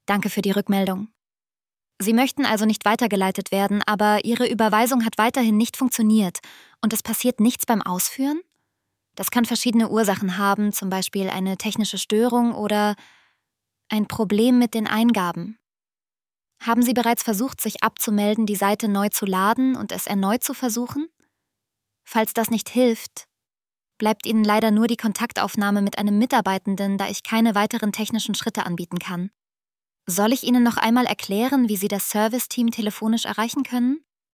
Danke für die Rückmeldung. Sie möchten also nicht weitergeleitet werden, aber Ihre Überweisung hat weiterhin nicht funktioniert und es passiert nichts beim Ausführen? Das kann verschiedene Ursachen haben, zum Beispiel eine technische Störung oder ein Problem mit den Eingaben. Haben Sie bereits versucht, sich abzumelden, die Seite neu zu laden und es erneut zu versuchen? Falls das nicht hilft, bleibt Ihnen leider nur die Kontaktaufnahme mit einem Mitarbeitenden, da ich keine weiteren technischen Schritte anbieten kann. Soll ich Ihnen noch einmal erklären, wie Sie das Serviceteam telefonisch erreichen können?